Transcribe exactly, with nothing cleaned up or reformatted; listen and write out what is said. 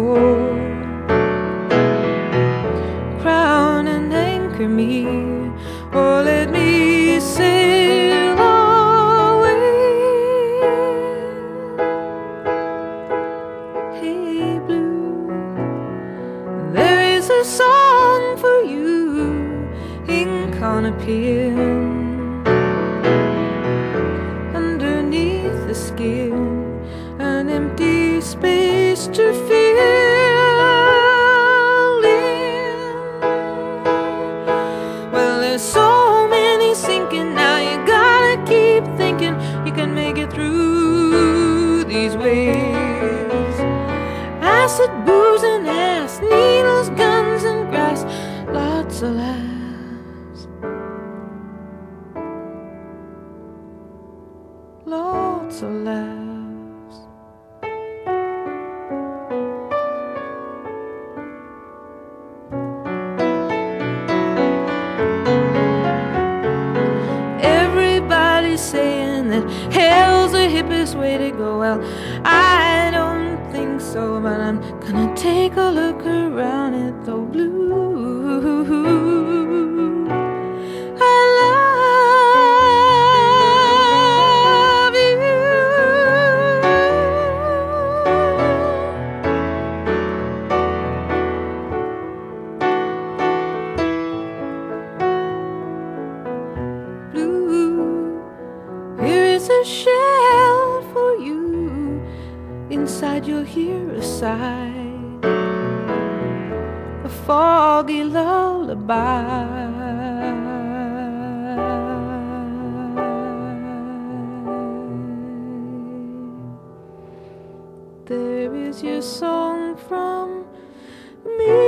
shore. Crown and anchor me, or let me sail away. Hey blue, there is a song for you, ink on a pen, underneath the skin, an empty space to fill in. Well, there's so many sinking now, you gotta keep thinking you can make it through these waves. Acid, booze and ass, needles, guns and grass, lots of laughs, lots of laughs. Everybody's saying that hell's the hippest way to go. Well, I don't think so, but I'm gonna take a look around at the blue. I love you. Blue, here is a shell for you. Inside you'll hear a sigh, a foggy lullaby. There is your song from me.